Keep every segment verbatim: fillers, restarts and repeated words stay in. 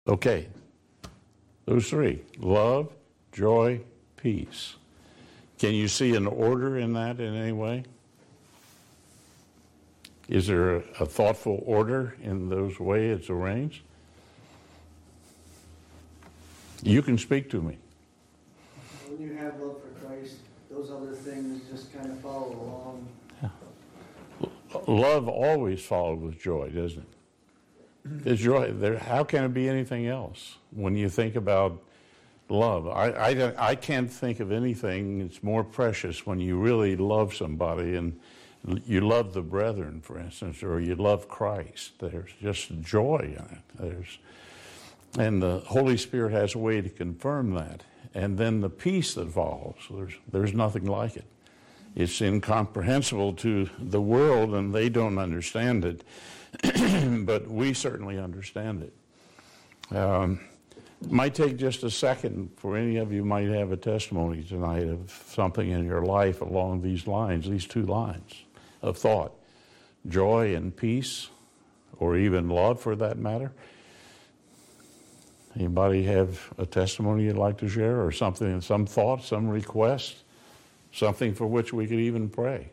Okay. Those three. Love, joy, peace. Can you see an order in that in any way? Is there a, a thoughtful order in those way it's arranged? You can speak to me. When you have love for Christ, those other things just kind of follow along. Yeah. Love always followed with joy, doesn't it? There's joy there. How can it be anything else when you think about love? I, I, I can't think of anything that's more precious when you really love somebody and you love the brethren, for instance, or you love Christ. There's just joy in it. There's, and the Holy Spirit has a way to confirm that. And then the peace that follows, there's, there's nothing like it. It's incomprehensible to the world, and they don't understand it. But we certainly understand it. Um, it might take just a second for any of you might have a testimony tonight of something in your life along these lines, these two lines of thought. Joy and peace, or even love for that matter. Anybody have a testimony you'd like to share, or something, some thought, some request, something for which we could even pray?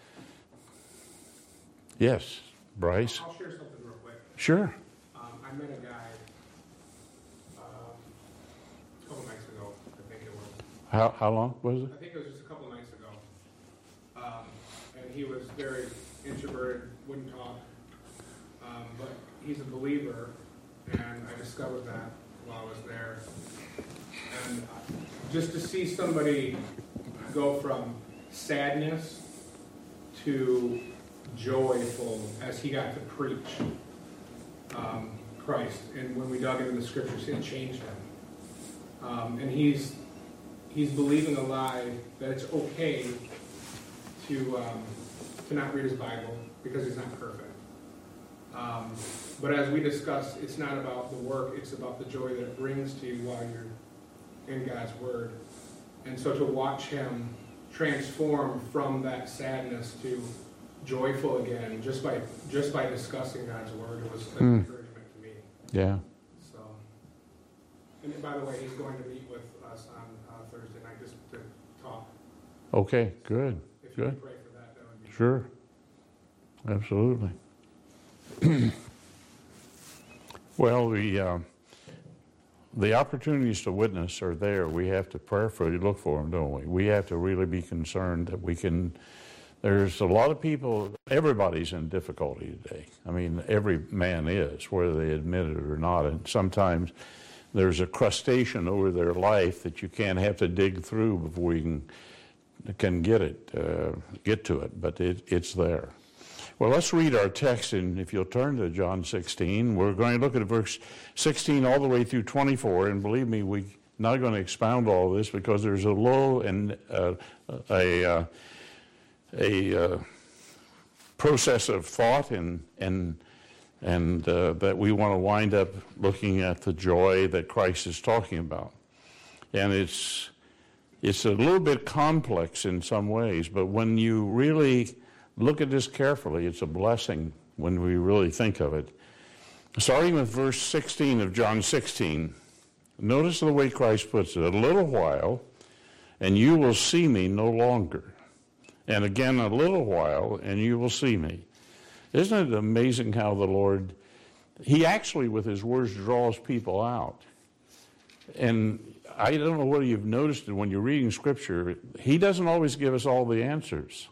Yes. Bryce? I'll share something real quick. Sure. Um, I met a guy um, a couple nights ago, I think it was. How how long was it? I think it was just a couple nights ago. Um, and he was very introverted, wouldn't talk. Um, but he's a believer, and I discovered that while I was there. And just to see somebody go from sadness to joyful as he got to preach um, Christ, and when we dug into the scriptures, it changed him. Um, and he's he's believing a lie that it's okay to um, to not read his Bible because he's not perfect. Um, but as we discussed, it's not about the work; it's about the joy that it brings to you while you're in God's Word. And so to watch him transform from that sadness to joyful again, just by just by discussing God's Word, it was an mm. encouragement to me. Yeah. So, and by the way, he's going to meet with us on uh, Thursday night just to talk. Okay, good, If you good. could pray for that, that would be Sure. Absolutely. Well, the uh, the opportunities to witness are there. We have to prayerfully look for them, don't we? We have to really be concerned that we can. There's a lot of people, everybody's in difficulty today. I mean, every man is, whether they admit it or not. And sometimes there's a crustacean over their life that you can't have to dig through before you can, can get it, uh, get to it, but it, it's there. Well, let's read our text, and if you'll turn to John sixteen, we're going to look at verse sixteen all the way through twenty-four, and believe me, we're not going to expound all this because there's a low and uh, a... Uh, a uh, process of thought and and and uh, that we want to wind up looking at the joy that Christ is talking about. And it's it's a little bit complex in some ways, but when you really look at this carefully, it's a blessing when we really think of it. Starting with verse sixteen of John sixteen, notice the way Christ puts it: a little while, and you will see me no longer. And again, a little while, and you will see me. Isn't it amazing how the Lord, he actually, with his words, draws people out. And I don't know whether you've noticed it when you're reading Scripture, he doesn't always give us all the answers.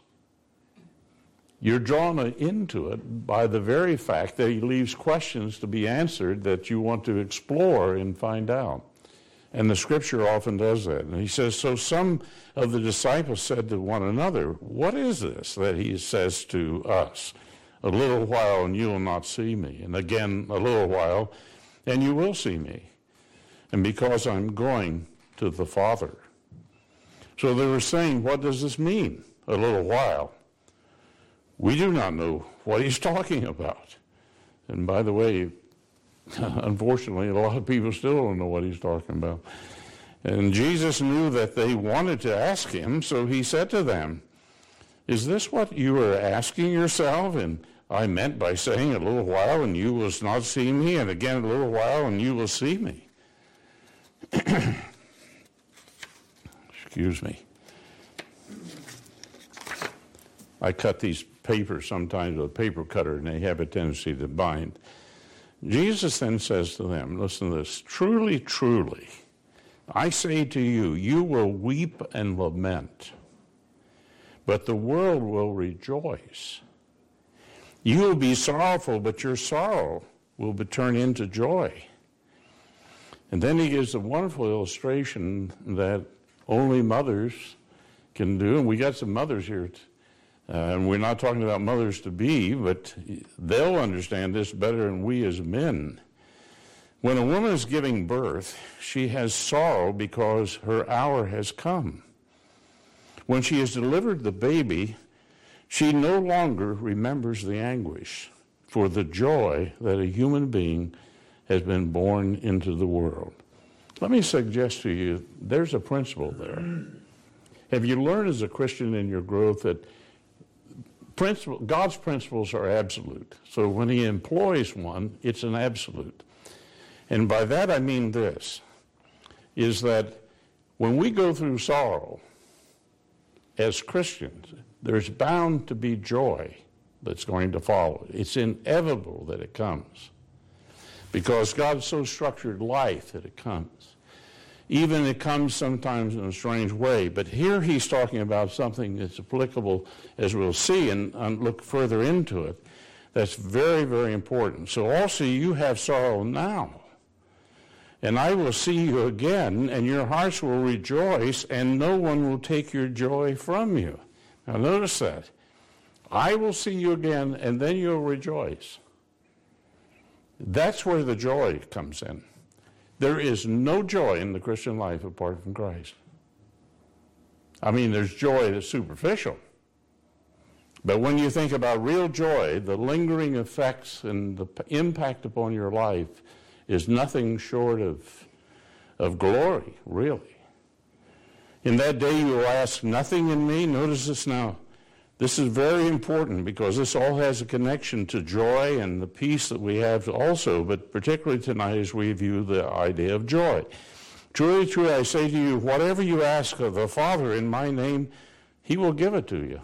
You're drawn into it by the very fact that he leaves questions to be answered that you want to explore and find out. And the Scripture often does that. And he says, so some of the disciples said to one another, what is this that he says to us? A little while and you will not see me. And again, a little while and you will see me. And because I'm going to the Father. So they were saying, what does this mean? A little while. We do not know what he's talking about. And by the way, unfortunately, a lot of people still don't know what he's talking about. And Jesus knew that they wanted to ask him, so he said to them, is this what you are asking yourself? And I meant by saying, a little while and you will not see me, and again a little while and you will see me. Excuse me. I cut these papers sometimes with a paper cutter, and they have a tendency to bind. Jesus then says to them, listen to this, truly, truly, I say to you, you will weep and lament, but the world will rejoice. You will be sorrowful, but your sorrow will be turned into joy. And then he gives a wonderful illustration that only mothers can do, and we got some mothers here. Uh, and we're not talking about mothers-to-be, but they'll understand this better than we as men. When a woman is giving birth, she has sorrow because her hour has come. When she has delivered the baby, she no longer remembers the anguish for the joy that a human being has been born into the world. Let me suggest to you, there's a principle there. Have you learned as a Christian in your growth that Principle, God's principles are absolute. So when he employs one, it's an absolute. And by that I mean this, is that when we go through sorrow as Christians, there's bound to be joy that's going to follow. It's inevitable that it comes because God so structured life that it comes. Even it comes sometimes in a strange way. But here he's talking about something that's applicable, as we'll see and, and look further into it, that's very, very important. So also you have sorrow now. And I will see you again, and your hearts will rejoice, and no one will take your joy from you. Now notice that. I will see you again, and then you'll rejoice. That's where the joy comes in. There is no joy in the Christian life apart from Christ. I mean, there's joy that's superficial. But when you think about real joy, the lingering effects and the impact upon your life is nothing short of, of glory, really. In that day you will ask nothing in me. Notice this now. This is very important because this all has a connection to joy and the peace that we have also, but particularly tonight as we view the idea of joy. Truly, truly, I say to you, whatever you ask of the Father in my name, he will give it to you.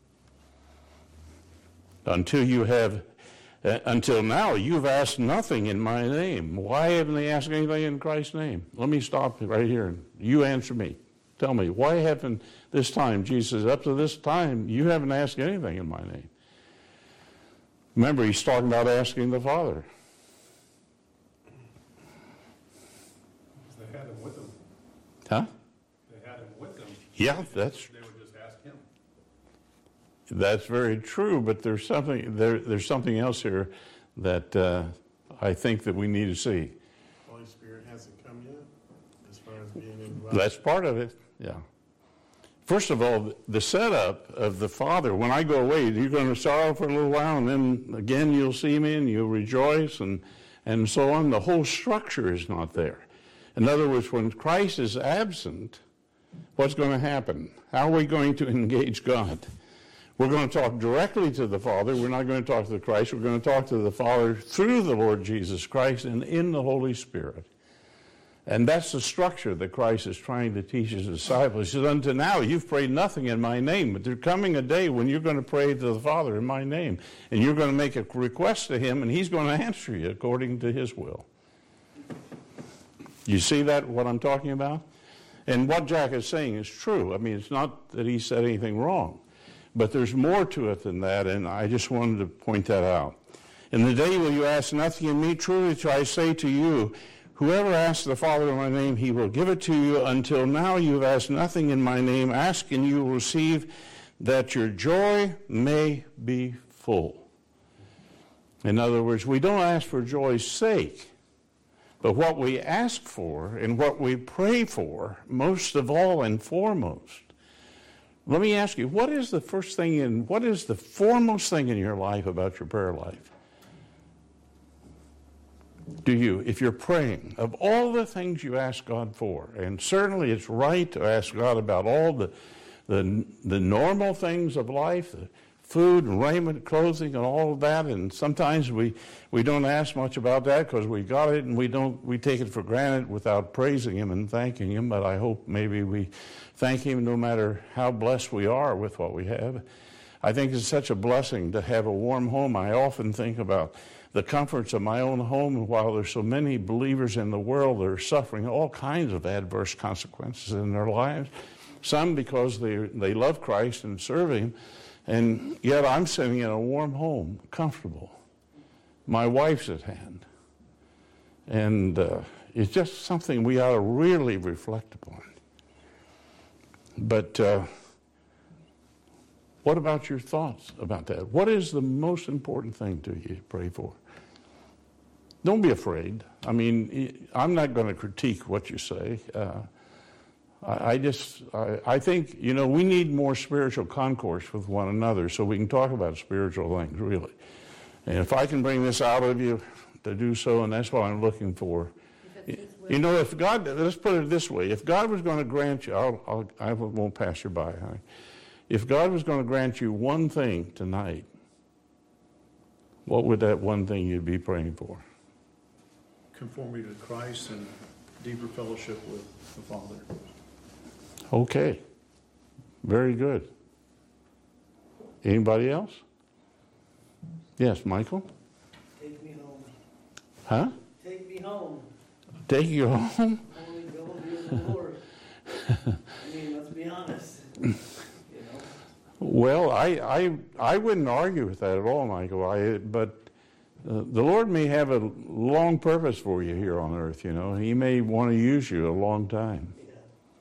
Until you have, uh, until now, you've asked nothing in my name. Why haven't they asked anything in Christ's name? Let me stop right here. You answer me. Tell me, why haven't this time, Jesus, up to this time, you haven't asked anything in my name? Remember, he's talking about asking the Father. They had him with them. Huh? They had him with them. Yeah, that's They would just ask him. that's very true. But there's something there. There's something else here that uh, I think that we need to see. Holy Spirit hasn't come yet, as far as being in. That's part of it. Yeah. First of all, the setup of the Father, when I go away, you're going to sorrow for a little while, and then again you'll see me and you'll rejoice, and, and so on. The whole structure is not there. In other words, when Christ is absent, what's going to happen? How are we going to engage God? We're going to talk directly to the Father. We're not going to talk to the Christ. We're going to talk to the Father through the Lord Jesus Christ and in the Holy Spirit. And that's the structure that Christ is trying to teach his disciples. He says, until now, you've prayed nothing in my name, but there's coming a day when you're going to pray to the Father in my name, and you're going to make a request to him, and he's going to answer you according to his will. You see that, what I'm talking about? And what Jack is saying is true. I mean, it's not that he said anything wrong, but there's more to it than that, and I just wanted to point that out. In the day will you ask nothing in me, truly I say to you, whoever asks the Father in my name, he will give it to you. Until now you have asked nothing in my name. Ask and you will receive, that your joy may be full. In other words, we don't ask for joy's sake, but what we ask for and what we pray for, most of all and foremost. Let me ask you, what is the first thing in, what is the foremost thing in your life about your prayer life? Do you, if you're praying, of all the things you ask God for, and certainly it's right to ask God about all the, the, the normal things of life, the food and raiment, clothing, and all of that. And sometimes we, we don't ask much about that because we got it and we don't we take it for granted without praising Him and thanking Him. But I hope maybe we thank Him no matter how blessed we are with what we have. I think it's such a blessing to have a warm home. I often think about the comforts of my own home, while there's so many believers in the world that are suffering all kinds of adverse consequences in their lives. Some because they they love Christ and serve Him, and yet I'm sitting in a warm home, comfortable. My wife's at hand. And uh, it's just something we ought to really reflect upon. But uh, what about your thoughts about that? What is the most important thing to you to pray for? Don't be afraid. I mean, I'm not going to critique what you say. Uh, I, I just, I, I think, you know, we need more spiritual concourse with one another so we can talk about spiritual things, really. And if I can bring this out of you to do so, and that's what I'm looking for. You know, if God, let's put it this way, if God was going to grant you, I'll, I'll, I won't pass you by, honey. If God was going to grant you one thing tonight, what would that one thing you'd be praying for? Conformity to Christ and deeper fellowship with the Father. Okay. Very good. Anybody else? Yes, Michael? Take me home. Huh? Take me home. Take you home? Only go with the Lord. I mean, let's be honest. You know? Well, I, I, I wouldn't argue with that at all, Michael. I, but uh, the Lord may have a long purpose for you here on earth, you know. He may want to use you a long time. Yeah.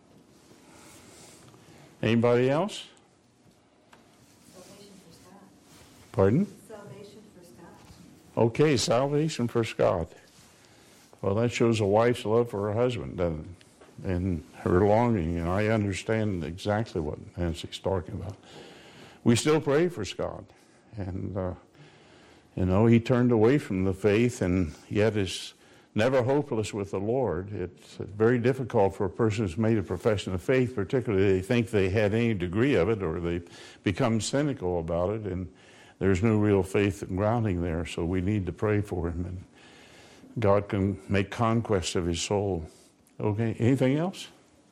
Anybody else? Salvation for Scott. Pardon? Salvation for Scott. Okay, salvation for Scott. Well, that shows a wife's love for her husband, doesn't it? And her longing, and I understand exactly what Nancy's talking about. We still pray for Scott. And, uh, you know, he turned away from the faith and yet is never hopeless with the Lord. It's very difficult for a person who's made a profession of faith, particularly they think they had any degree of it or they become cynical about it, and there's no real faith and grounding there, so we need to pray for him, and God can make conquest of his soul. Okay, anything else?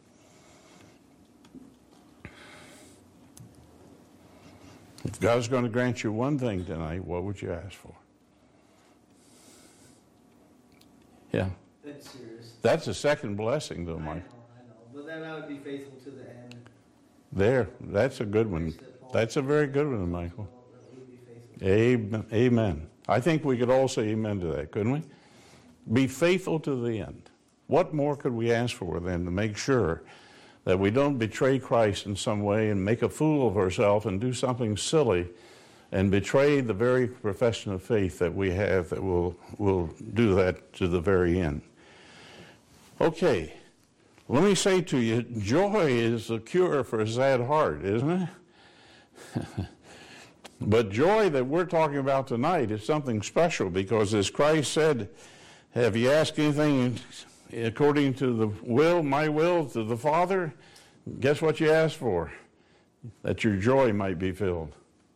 If God's going to grant you one thing tonight, what would you ask for? Yeah. That's serious. That's a second blessing, though, I know, Mike. I know. But then I would be faithful to the end. There, that's a good one. That's a very good one, Michael. That we'd be faithful. Amen. Amen. I think we could all say amen to that, couldn't we? Be faithful to the end. What more could we ask for then to make sure that we don't betray Christ in some way and make a fool of ourselves and do something silly and betray the very profession of faith that we have that will will do that to the very end. Okay, let me say to you, joy is the cure for a sad heart, isn't it? But joy that we're talking about tonight is something special because as Christ said, have you asked anything according to the will, my will, to the Father? Guess what you asked for? That your joy might be filled.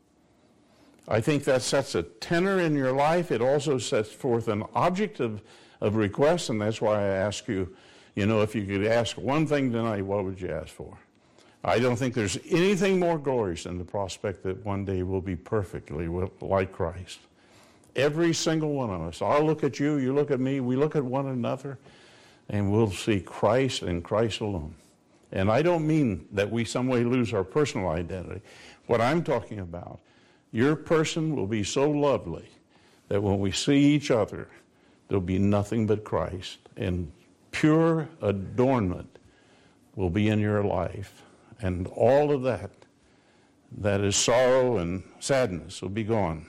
I think that sets a tenor in your life. It also sets forth an object of, of request, and that's why I ask you, you know, if you could ask one thing tonight, what would you ask for? I don't think there's anything more glorious than the prospect that one day we'll be perfectly like Christ. Every single one of us. I'll look at you, you look at me, we look at one another, and we'll see Christ and Christ alone. And I don't mean that we some way lose our personal identity. What I'm talking about, your person will be so lovely that when we see each other, there'll be nothing but Christ. And pure adornment will be in your life. And all of that, that is sorrow and sadness, will be gone.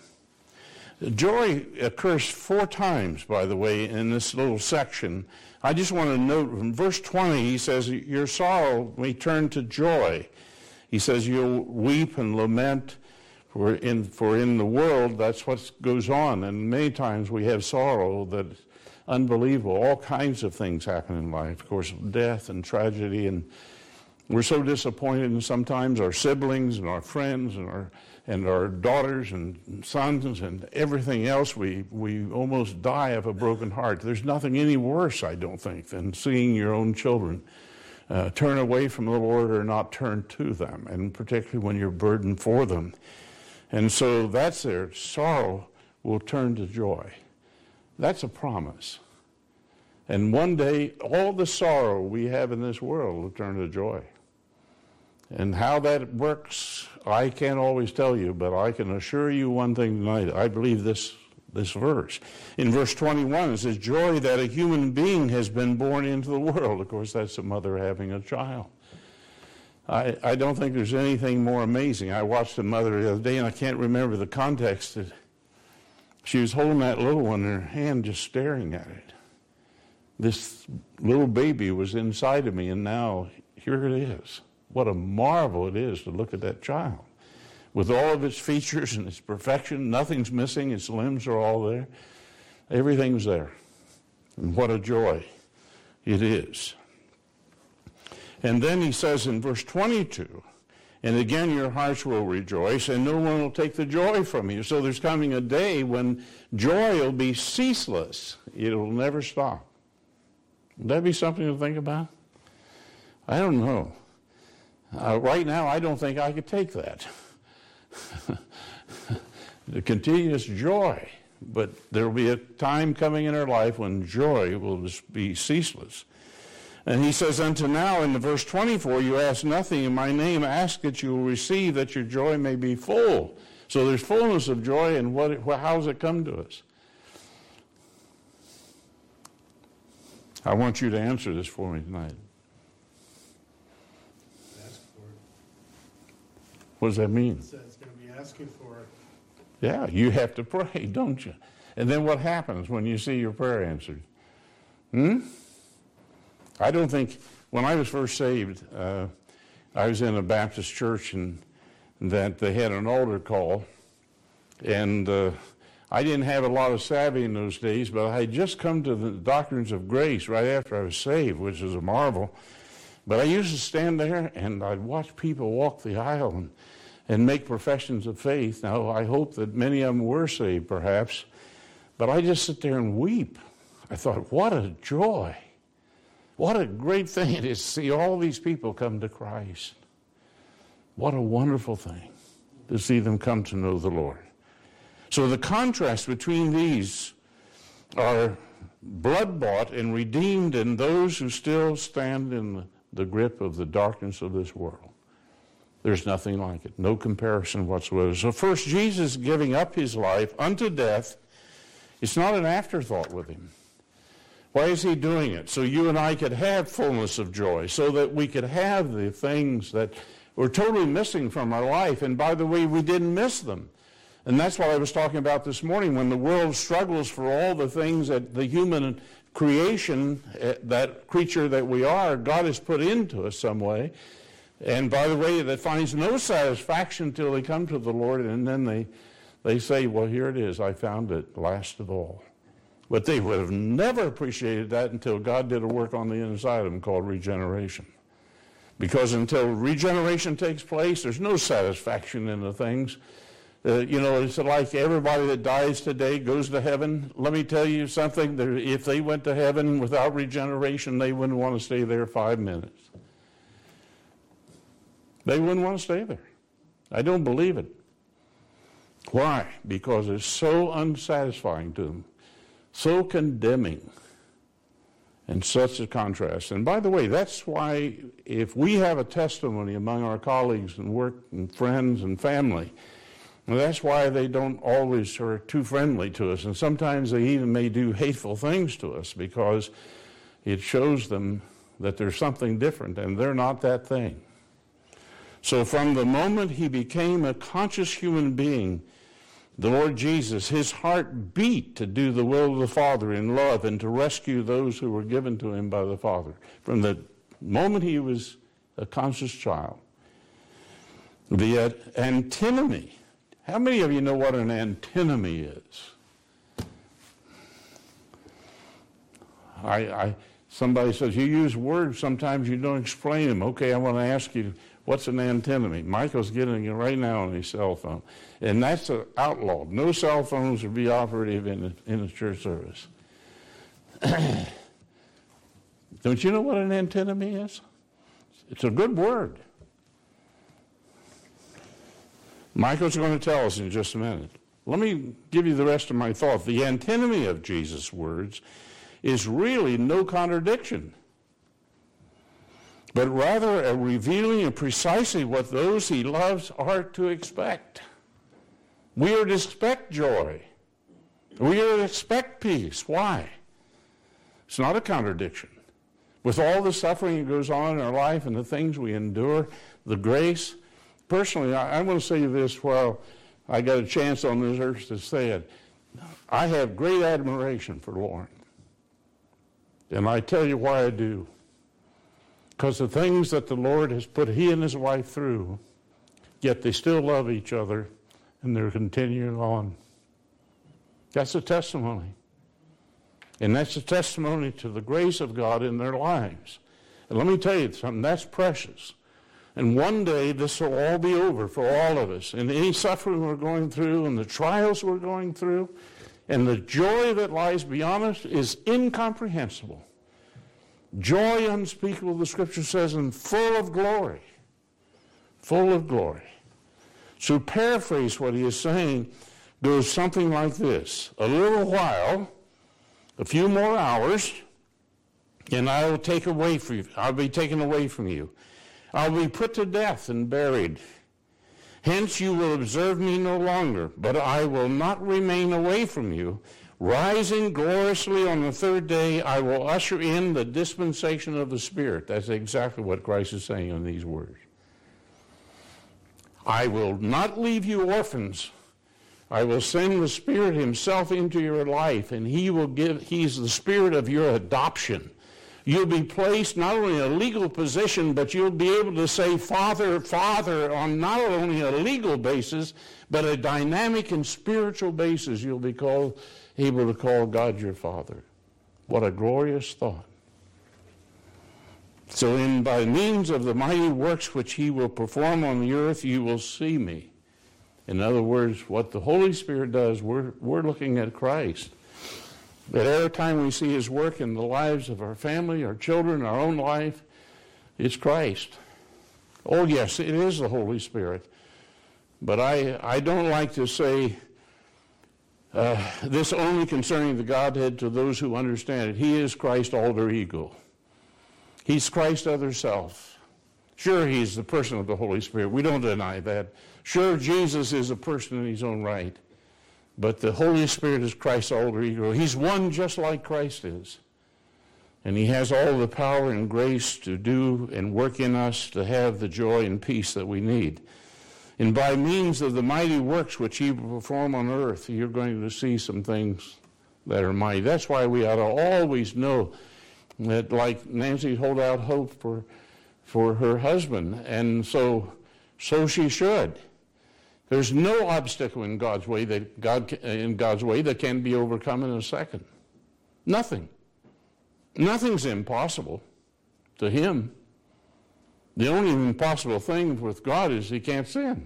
Joy occurs four times, by the way, in this little section. I just want to note from verse twenty, he says, your sorrow may turn to joy. He says, you'll weep and lament, for in, for in the world, that's what goes on. And many times we have sorrow that's unbelievable. All kinds of things happen in life. Of course, death and tragedy, and we're so disappointed in sometimes our siblings and our friends and our and our daughters and sons and everything else, we, we almost die of a broken heart. There's nothing any worse, I don't think, than seeing your own children uh, turn away from the Lord or not turn to them, and particularly when you're burdened for them. And so that's their sorrow will turn to joy. That's a promise. And one day, all the sorrow we have in this world will turn to joy. And how that works, I can't always tell you, but I can assure you one thing tonight. I believe this, this verse. In verse twenty-one, it says, joy that a human being has been born into the world. Of course, that's a mother having a child. I, I don't think there's anything more amazing. I watched a mother the other day, and I can't remember the context. She was holding that little one in her hand, just staring at it. This little baby was inside of me, and now here it is. What a marvel it is to look at that child. With all of its features and its perfection, nothing's missing, its limbs are all there. Everything's there. And what a joy it is. And then he says in verse twenty-two, and again your hearts will rejoice, and no one will take the joy from you. So there's coming a day when joy will be ceaseless. It will never stop. Would that be something to think about? I don't know. Uh, right now, I don't think I could take that. The continuous joy. But there will be a time coming in our life when joy will just be ceaseless. And he says, unto now, in the verse twenty-four, you ask nothing in my name, ask that you will receive, that your joy may be full. So there's fullness of joy, and what? How does it come to us? I want you to answer this for me tonight. Ask for it. What does that mean? So it's going to be asking for it. Yeah, you have to pray, don't you? And then what happens when you see your prayer answered? Hmm? I don't think, when I was first saved, uh, I was in a Baptist church, and that they had an altar call, and uh, I didn't have a lot of savvy in those days, but I had just come to the doctrines of grace right after I was saved, which is a marvel. But I used to stand there, and I'd watch people walk the aisle and, and make professions of faith. Now, I hope that many of them were saved, perhaps, but I just sit there and weep. I thought, what a joy. What a great thing it is to see all these people come to Christ. What a wonderful thing to see them come to know the Lord. So the contrast between these are blood-bought and redeemed, and those who still stand in the, the grip of the darkness of this world. There's nothing like it. No comparison whatsoever. So first, Jesus giving up his life unto death, it's not an afterthought with him. Why is he doing it? So you and I could have fullness of joy, so that we could have the things that were totally missing from our life. And by the way, we didn't miss them. And that's what I was talking about this morning. When the world struggles for all the things that the human creation, that creature that we are, God has put into us some way. And by the way, that finds no satisfaction till they come to the Lord, and then they, they say, well, here it is. I found it last of all. But they would have never appreciated that until God did a work on the inside of them called regeneration. Because until regeneration takes place, there's no satisfaction in the things. Uh, you know, it's like everybody that dies today goes to heaven. Let me tell you something. There, if they went to heaven without regeneration, they wouldn't want to stay there five minutes. They wouldn't want to stay there. I don't believe it. Why? Because it's so unsatisfying to them. So condemning, and such a contrast. And by the way, that's why if we have a testimony among our colleagues and work and friends and family, well, that's why they don't always are too friendly to us. And sometimes they even may do hateful things to us, because it shows them that there's something different, and they're not that thing. So from the moment he became a conscious human being, the Lord Jesus, his heart beat to do the will of the Father in love and to rescue those who were given to him by the Father. From the moment he was a conscious child. The uh, antinomy. How many of you know what an antinomy is? I, I, somebody says, you use words, sometimes you don't explain them. Okay, I want to ask you, What's an antinomy? Michael's getting it right now on his cell phone. And that's an outlaw. No cell phones would be operative in a, in a church service. Don't you know what an antinomy is? It's a good word. Michael's going to tell us in just a minute. Let me give you the rest of my thought. The antinomy of Jesus' words is really no contradiction, but rather a revealing of precisely what those he loves are to expect. We are to expect joy. We are to expect peace. Why? It's not a contradiction. With all the suffering that goes on in our life and the things we endure, the grace, personally, I, I want to say this while I got a chance on this earth to say it. I have great admiration for Lauren. And I tell you why I do. Because the things that the Lord has put he and his wife through, yet they still love each other and they're continuing on. That's a testimony. And that's a testimony to the grace of God in their lives. And let me tell you something, that's precious. And one day this will all be over for all of us. And any suffering we're going through and the trials we're going through and the joy that lies beyond us is incomprehensible. Joy unspeakable, the scripture says, and full of glory. Full of glory. So paraphrase what he is saying goes something like this. A little while, a few more hours, and I will take away from you. I'll be taken away from you. I'll be put to death and buried. Hence you will observe me no longer, but I will not remain away from you. Rising gloriously on the third day, I will usher in the dispensation of the Spirit. That's exactly what Christ is saying in these words. I will not leave you orphans. I will send the Spirit himself into your life, and he will give, he's the Spirit of your adoption. You'll be placed not only in a legal position, but you'll be able to say Father, Father on not only a legal basis, but a dynamic and spiritual basis. You'll be called, able to call God your Father. What a glorious thought. So in by means of the mighty works which he will perform on the earth, you will see me. In other words, what the Holy Spirit does, we're, we're looking at Christ. At every time we see his work in the lives of our family, our children, our own life, it's Christ. Oh yes, it is the Holy Spirit. But I, I don't like to say uh, this only concerning the Godhead to those who understand it. He is Christ alter ego. He's Christ other self. Sure, he's the person of the Holy Spirit. We don't deny that. Sure, Jesus is a person in his own right. But the Holy Spirit is Christ's alter ego. He's one just like Christ is. And he has all the power and grace to do and work in us to have the joy and peace that we need. And by means of the mighty works which he will perform on earth, you're going to see some things that are mighty. That's why we ought to always know that, like Nancy, hold out hope for for her husband, and so so she should. There's no obstacle in God's way that God in God's way that can be overcome in a second. Nothing. Nothing's impossible to him. The only impossible thing with God is he can't sin.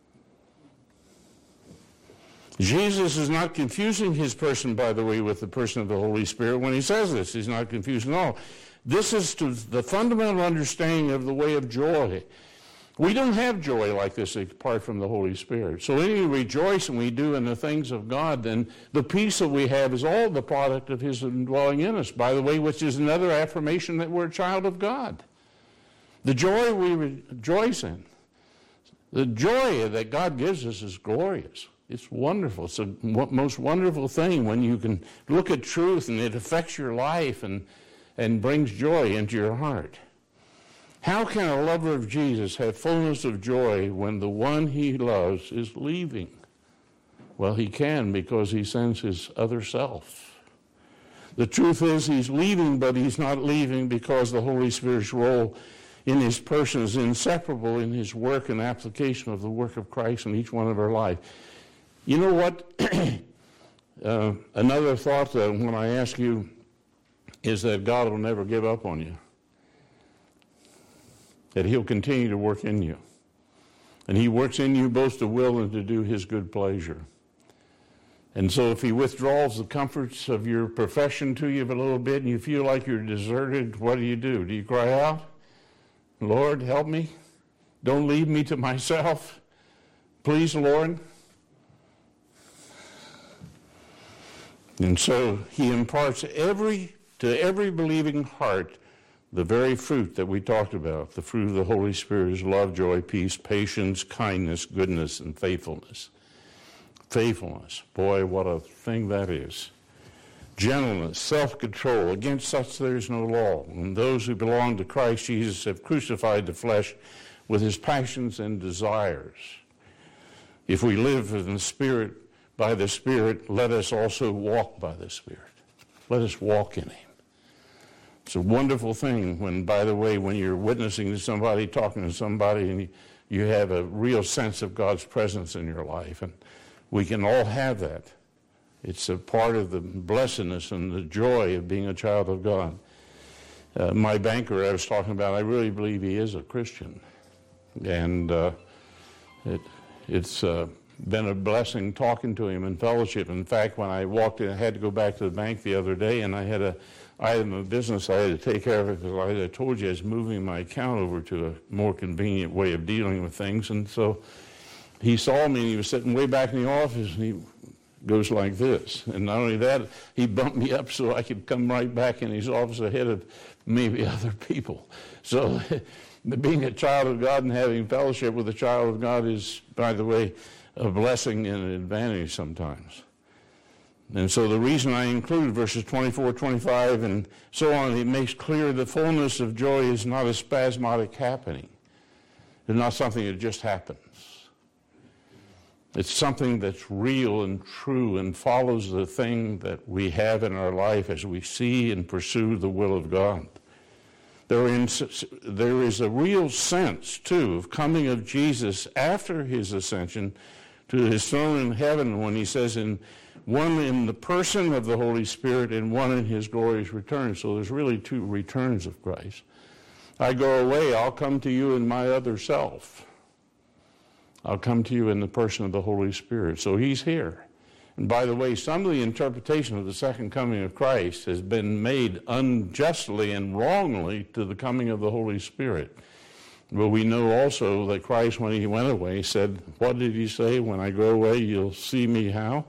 Jesus is not confusing his person, by the way, with the person of the Holy Spirit. When he says this, he's not confusing at all. This is to the fundamental understanding of the way of joy. We don't have joy like this apart from the Holy Spirit. So when we rejoice and we do in the things of God, then the peace that we have is all the product of his indwelling in us, by the way, which is another affirmation that we're a child of God. The joy we rejoice in, the joy that God gives us is glorious. It's wonderful. It's the most wonderful thing when you can look at truth and it affects your life and, and brings joy into your heart. How can a lover of Jesus have fullness of joy when the one he loves is leaving? Well, he can because he sends his other self. The truth is he's leaving, but he's not leaving because the Holy Spirit's role in his person is inseparable in his work and application of the work of Christ in each one of our life. You know what? uh, another thought that when I ask you is that God will never give up on you. that he'll continue to work in you. And he works in you both to will and to do his good pleasure. And so if he withdraws the comforts of your profession to you a little bit and you feel like you're deserted, what do you do? Do you cry out, Lord, help me? Don't leave me to myself. Please, Lord. And so he imparts every to every believing heart the very fruit that we talked about. The fruit of the Holy Spirit is love, joy, peace, patience, kindness, goodness, and faithfulness. Faithfulness. Boy, what a thing that is. Gentleness, self-control. Against such there is no law. And those who belong to Christ Jesus have crucified the flesh with his passions and desires. If we live in the Spirit, by the Spirit, let us also walk by the Spirit. Let us walk in him. It's a wonderful thing when, by the way, when you're witnessing to somebody, talking to somebody, and you, you have a real sense of God's presence in your life. And we can all have that. It's a part of the blessedness and the joy of being a child of God. Uh, my banker I was talking about, I really believe he is a Christian. And uh, it, it's uh, been a blessing talking to him in fellowship. In fact, when I walked in, I had to go back to the bank the other day, and I had a item of business I had to take care of it because I, I told you I was moving my account over to a more convenient way of dealing with things. And so he saw me, and he was sitting way back in the office, and he goes like this. And not only that, he bumped me up so I could come right back in his office ahead of maybe other people. So being a child of God and having fellowship with a child of God is, by the way, a blessing and an advantage sometimes. And so the reason I included verses twenty-four, twenty-five, and so on, it makes clear the fullness of joy is not a spasmodic happening. It's not something that just happens. It's something that's real and true and follows the thing that we have in our life as we see and pursue the will of God. There is a real sense, too, of coming of Jesus after his ascension to his throne in heaven when he says, in one in the person of the Holy Spirit and one in his glorious return. So there's really two returns of Christ. I go away, I'll come to you in my other self. I'll come to you in the person of the Holy Spirit. So he's here. And by the way, some of the interpretation of the second coming of Christ has been made unjustly and wrongly to the coming of the Holy Spirit. But we know also that Christ, when he went away, said, what did he say? When I go away, you'll see me how?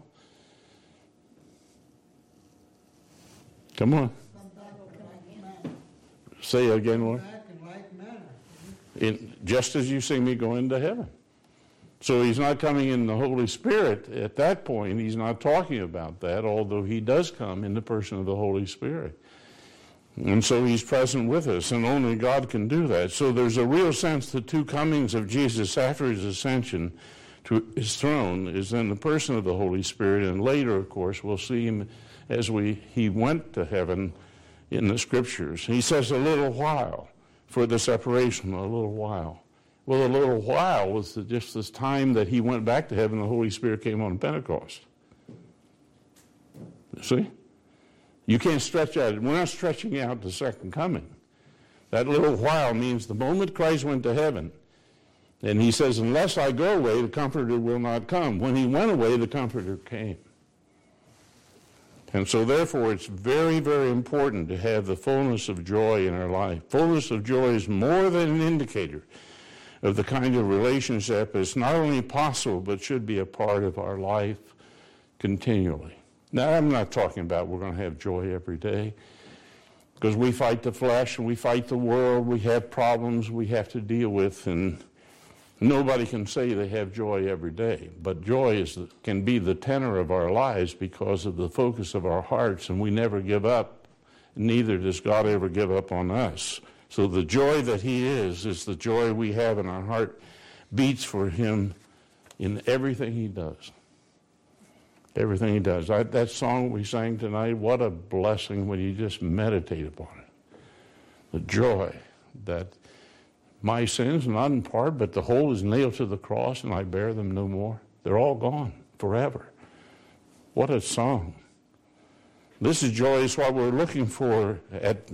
Come on. Say it again, Lord. In, just as you see me go into heaven. So he's not coming in the Holy Spirit at that point. He's not talking about that, although he does come in the person of the Holy Spirit. And so he's present with us, and only God can do that. So there's a real sense the two comings of Jesus after his ascension to his throne is in the person of the Holy Spirit, and later, of course, we'll see him as we he went to heaven in the Scriptures. He says a little while for the separation, a little while. Well, a little while was the, just this time that he went back to heaven, the Holy Spirit came on Pentecost. See? You can't stretch out. We're not stretching out the second coming. That little while means the moment Christ went to heaven, and he says, unless I go away, the Comforter will not come. When he went away, the Comforter came. And so therefore, it's very, very important to have the fullness of joy in our life. Fullness of joy is more than an indicator of the kind of relationship that's not only possible, but should be a part of our life continually. Now, I'm not talking about we're going to have joy every day, because we fight the flesh and we fight the world. We have problems we have to deal with, and nobody can say they have joy every day. But joy is can be the tenor of our lives because of the focus of our hearts, and we never give up. Neither does God ever give up on us. So the joy that he is, is the joy we have in our heart, beats for him in everything he does. Everything he does. I, that song we sang tonight, what a blessing when you just meditate upon it. The joy that my sins, not in part, but the whole is nailed to the cross and I bear them no more. They're all gone forever. What a song. This is joy is what we're looking for at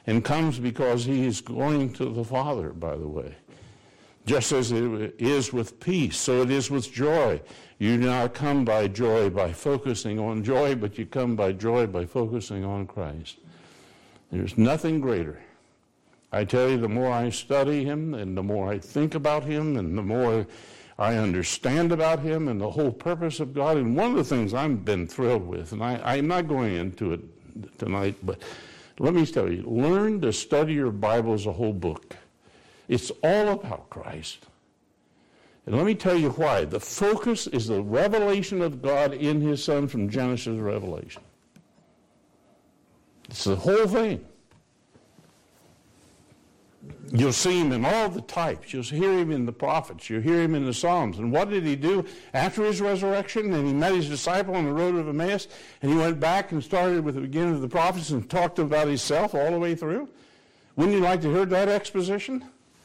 and comes because he is going to the Father, by the way. Just as it is with peace, so it is with joy. You do not come by joy by focusing on joy, but you come by joy by focusing on Christ. There's nothing greater. I tell you, the more I study him, and the more I think about him, and the more I understand about him and the whole purpose of God. And one of the things I've been thrilled with, and I, I'm not going into it tonight, but let me tell you, learn to study your Bible as a whole book. It's all about Christ. And let me tell you why. The focus is the revelation of God in his Son from Genesis to Revelation. It's the whole thing. You'll see him in all the types. You'll hear him in the prophets. You'll hear him in the Psalms. And what did he do after his resurrection? And he met his disciple on the road of Emmaus, and he went back and started with the beginning of the prophets and talked about himself all the way through. Wouldn't you like to hear that exposition?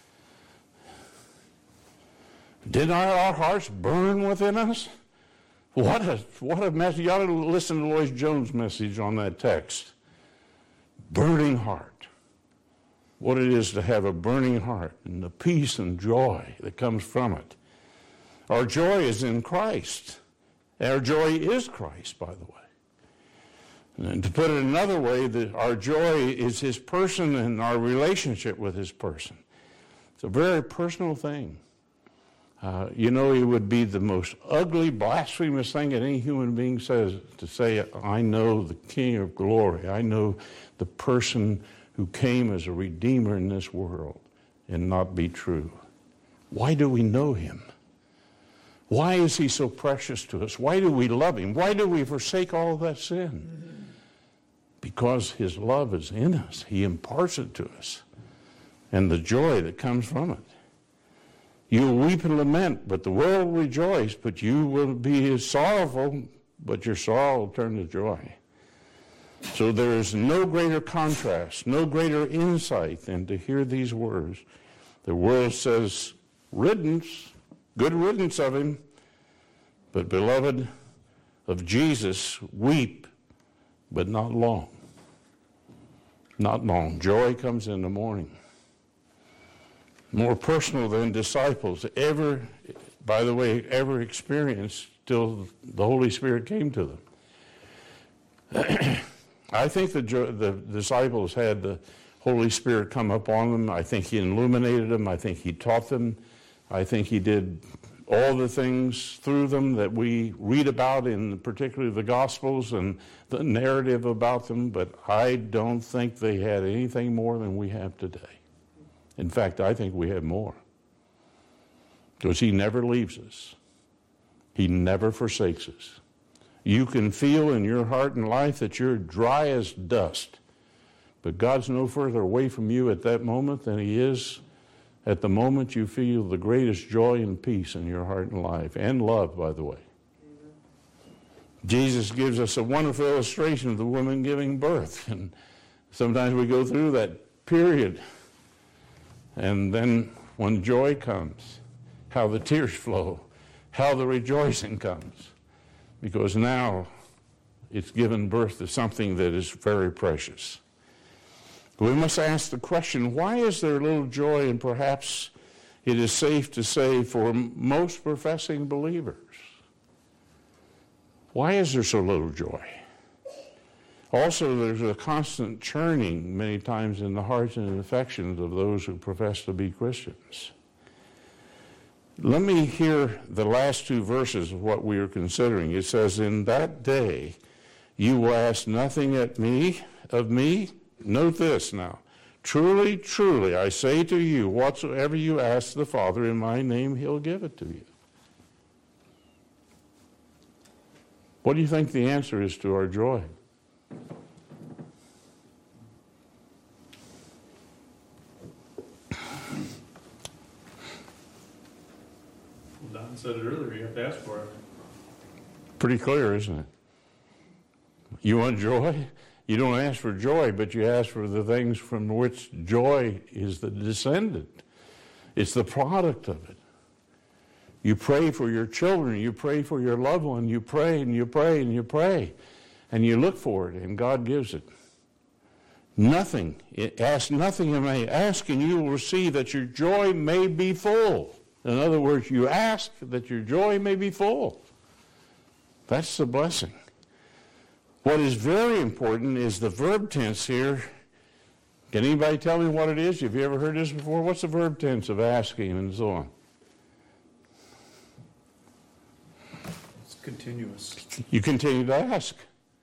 Did not our hearts burn within us? What a, what a message. You ought to listen to Lloyd Jones' message on that text. Burning heart. What it is to have a burning heart and the peace and joy that comes from it. Our joy is in Christ. Our joy is Christ, by the way. And to put it another way, that our joy is his person and our relationship with his person. It's a very personal thing. Uh, you know, it would be the most ugly, blasphemous thing that any human being says to say, I know the King of glory. I know the person who came as a redeemer in this world, and not be true. Why do we know him? Why is he so precious to us? Why do we love him? Why do we forsake all that sin? Mm-hmm. Because his love is in us. He imparts it to us. And the joy that comes from it. You will weep and lament, but the world will rejoice. But you will be sorrowful, but your sorrow will turn to joy. So there is no greater contrast, no greater insight than to hear these words. The world says, riddance, good riddance of him, but beloved of Jesus, weep, but not long. Not long. Joy comes in the morning. More personal than disciples ever, by the way, ever experienced till the Holy Spirit came to them. I think the, the disciples had the Holy Spirit come upon them. I think he illuminated them. I think he taught them. I think he did all the things through them that we read about in particularly the Gospels and the narrative about them, but I don't think they had anything more than we have today. In fact, I think we have more. Because he never leaves us. He never forsakes us. You can feel in your heart and life that you're dry as dust. But God's no further away from you at that moment than he is at the moment you feel the greatest joy and peace in your heart and life. And love, by the way. Amen. Jesus gives us a wonderful illustration of the woman giving birth. And sometimes we go through that period. And then when joy comes, how the tears flow, how the rejoicing comes. Because now it's given birth to something that is very precious. We must ask the question, why is there little joy, and perhaps it is safe to say for most professing believers? Why is there so little joy? Also, there's a constant churning many times in the hearts and affections of those who profess to be Christians. Let me hear the last two verses of what we are considering. It says, in that day you will ask nothing at me, of me. Note this now. Truly, truly, I say to you, whatsoever you ask the Father in my name, he'll give it to you. What do you think the answer is to our joy? Don said it earlier, you have to ask for it. Pretty clear, isn't it? You want joy? You don't ask for joy, but you ask for the things from which joy is the descendant. It's the product of it. You pray for your children, you pray for your loved one, you pray and you pray and you pray, and you look for it, and God gives it. Nothing. Ask nothing and may ask, and you will receive, that your joy may be full. In other words, you ask that your joy may be full. That's the blessing. What is very important is the verb tense here. Can anybody tell me what it is? Have you ever heard this before? What's the verb tense of asking and so on? It's continuous. You continue to ask.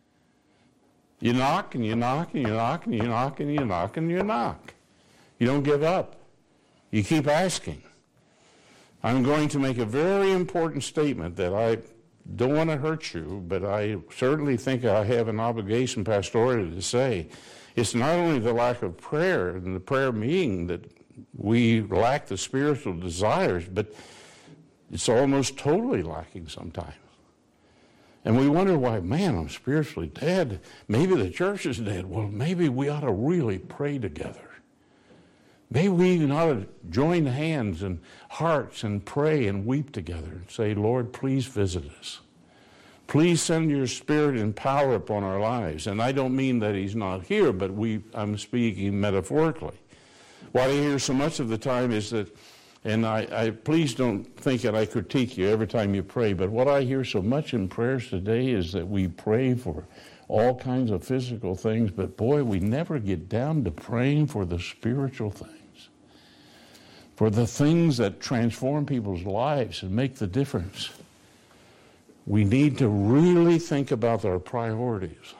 You knock and you knock and you knock and you knock and you knock and you knock. You don't give up. You keep asking. I'm going to make a very important statement that I don't want to hurt you, but I certainly think I have an obligation pastorally to say. It's not only the lack of prayer and the prayer meeting that we lack the spiritual desires, but it's almost totally lacking sometimes. And we wonder why, man, I'm spiritually dead. Maybe the church is dead. Well, maybe we ought to really pray together. Maybe we even ought to join hands and hearts and pray and weep together and say, Lord, please visit us. Please send your Spirit and power upon our lives. And I don't mean that he's not here, but we I'm speaking metaphorically. What I hear so much of the time is that, and I, I please don't think that I critique you every time you pray, but what I hear so much in prayers today is that we pray for all kinds of physical things, but boy, we never get down to praying for the spiritual things, for the things that transform people's lives and make the difference. We need to really think about our priorities.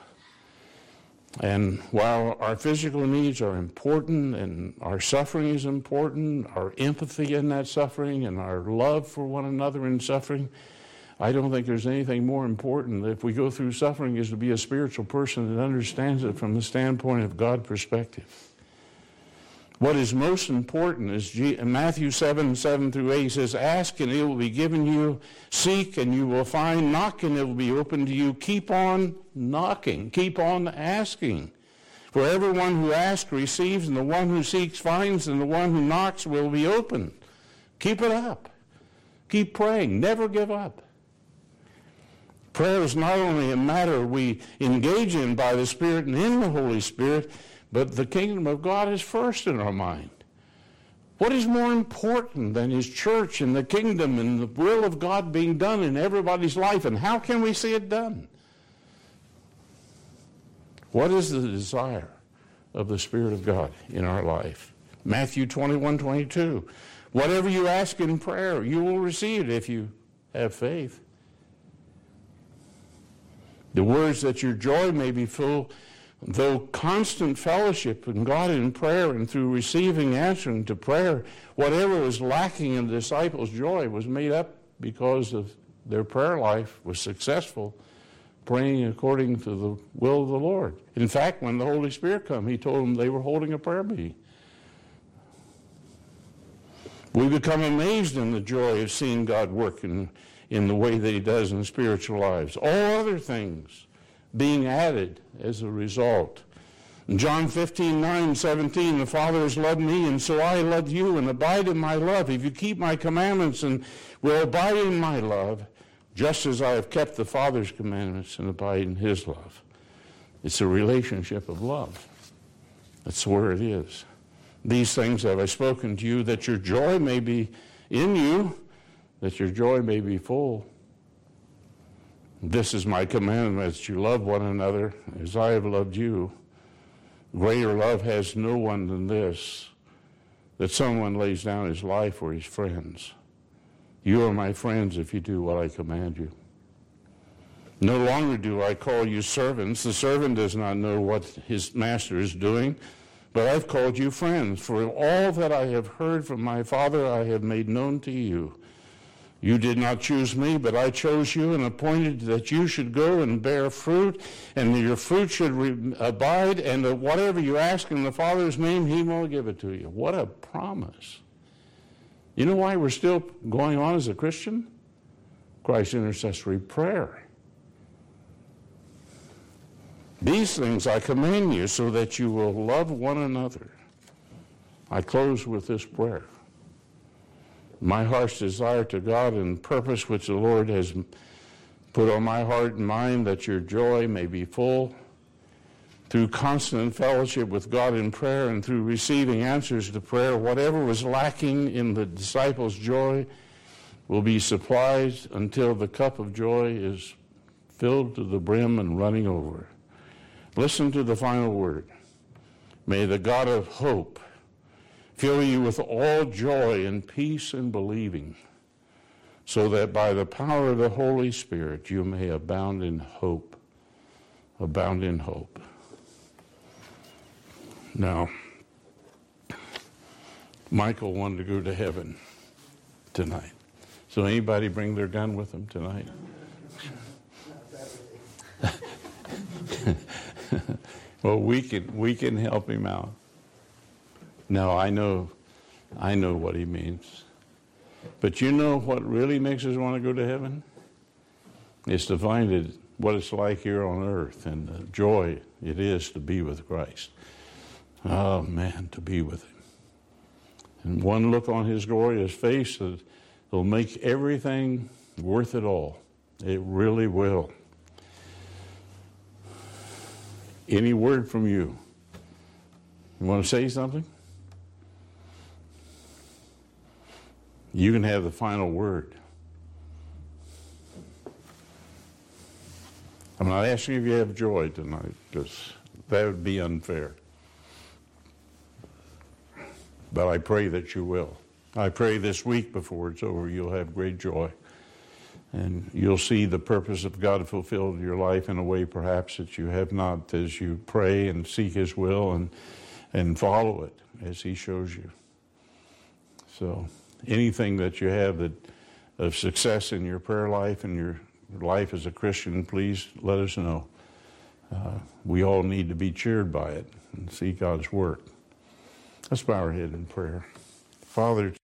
And while our physical needs are important and our suffering is important, our empathy in that suffering and our love for one another in suffering, I don't think there's anything more important if we go through suffering is to be a spiritual person that understands it from the standpoint of God's perspective. What is most important is in Matthew seven, seven through eight, he says, ask and it will be given you, seek and you will find, knock and it will be opened to you. Keep on knocking, keep on asking. For everyone who asks receives, and the one who seeks finds, and the one who knocks will be opened. Keep it up. Keep praying. Never give up. Prayer is not only a matter we engage in by the Spirit and in the Holy Spirit, but the kingdom of God is first in our mind. What is more important than his church and the kingdom and the will of God being done in everybody's life? And how can we see it done? What is the desire of the Spirit of God in our life? Matthew twenty-one, twenty-two. Whatever you ask in prayer, you will receive it if you have faith. The words that your joy may be full, though constant fellowship in God in prayer and through receiving, answering to prayer, whatever was lacking in the disciples' joy was made up because of their prayer life was successful, praying according to the will of the Lord. In fact, when the Holy Spirit came, he told them they were holding a prayer meeting. We become amazed in the joy of seeing God work in, in the way that he does in spiritual lives. All other things being added as a result. In John fifteen, nine, seventeen, the Father has loved me, and so I love you, and abide in my love. If you keep my commandments and will abide in my love, just as I have kept the Father's commandments and abide in his love. It's a relationship of love. That's where it is. These things have I spoken to you, that your joy may be in you, that your joy may be full. This is my commandment, that you love one another as I have loved you. Greater love has no one than this, that someone lays down his life for his friends. You are my friends if you do what I command you. No longer do I call you servants. The servant does not know what his master is doing, but I've called you friends. For all that I have heard from my Father I have made known to you. You did not choose me, but I chose you and appointed that you should go and bear fruit, and that your fruit should re- abide, and that whatever you ask in the Father's name, he will give it to you. What a promise. You know why we're still going on as a Christian? Christ's intercessory prayer. These things I command you so that you will love one another. I close with this prayer. My heart's desire to God and purpose which the Lord has put on my heart and mind, that your joy may be full. through constant fellowship with God in prayer and through receiving answers to prayer, whatever was lacking in the disciples' joy will be supplied until the cup of joy is filled to the brim and running over. Listen to the final word. May the God of hope fill you with all joy and peace in believing, so that by the power of the Holy Spirit you may abound in hope. Abound in hope. Now, Michael wanted to go to heaven tonight. So anybody bring their gun with them tonight? Well, we can we can help him out. No, I know, I know what he means. But you know what really makes us want to go to heaven? It's to find it, what it's like here on earth and the joy it is to be with Christ. Oh, man, to be with him. And one look on his glorious face will make everything worth it all. It really will. Any word from you? You want to say something? You can have the final word. I'm not asking if you have joy tonight, because that would be unfair. But I pray that you will. I pray this week before it's over you'll have great joy. And you'll see the purpose of God fulfilled in your life in a way perhaps that you have not, as you pray and seek his will and, and follow it as he shows you. So anything that you have that of success in your prayer life and your life as a Christian, please let us know. Uh, we all need to be cheered by it and see God's work. Let's bow our head in prayer. Father,